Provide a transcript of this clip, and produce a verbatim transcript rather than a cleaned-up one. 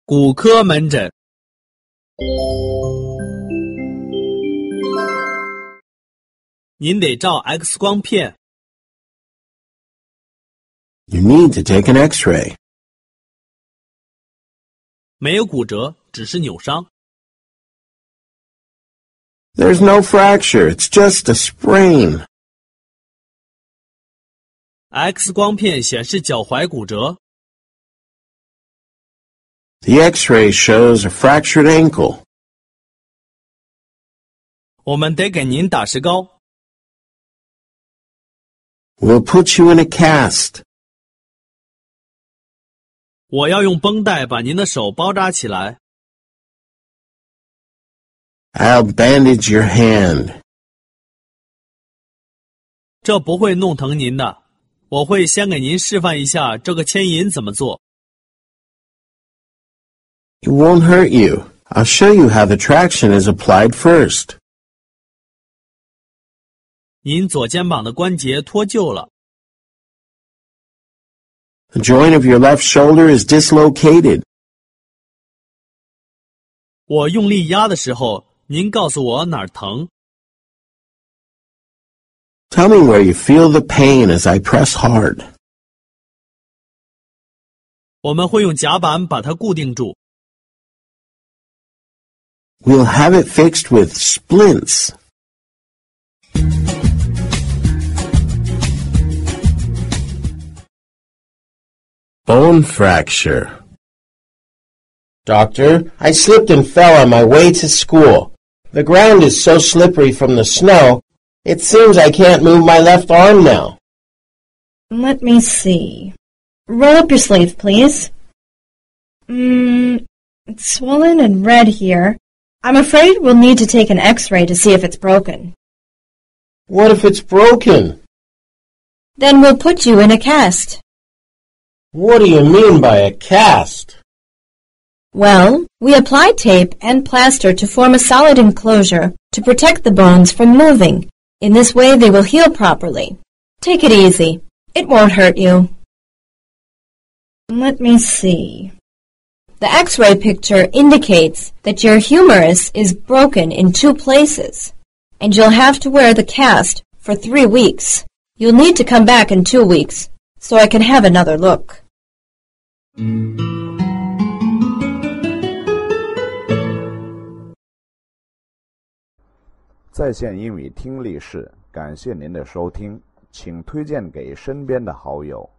骨科门诊。您得照 X 光片。 You need to take an X-ray. 没有骨折，只是扭伤。 There's no fracture, it's just a sprain. X 光片显示脚踝骨折。 The X-ray shows a fractured ankle. 我们得给您打石膏。 We'll put you in a cast. 我要用绷带把您的手包扎起来。 I'll bandage your hand. 这不会弄疼您的，我会先给您示范一下这个牵引怎么做。 It won't hurt you. I'll show you how the traction is applied first. 您左肩膀的关节脱臼了。 The joint of your left shoulder is dislocated. 我用力压的时候，您告诉我哪儿疼。 Tell me where you feel the pain as I press hard. 我们会用夹板把它固定住。 We'll have it fixed with splints. Bone fracture. Doctor, I slipped and fell on my way to school. The ground is so slippery from the snow, it seems I can't move my left arm now. Let me see. Roll up your sleeve, please. Mm, it's swollen and red here. I'm afraid we'll need to take an X-ray to see if it's broken. What if it's broken? Then we'll put you in a cast. What do you mean by a cast? Well, we apply tape and plaster to form a solid enclosure to protect the bones from moving. In this way, they will heal properly. Take it easy. It won't hurt you. Let me see. The X-ray picture indicates that your humerus is broken in two places, and you'll have to wear the cast for three weeks. You'll need to come back in two weeks, so I can have another look. 在线英语听力室，感谢您的收听，请推荐给身边的好友。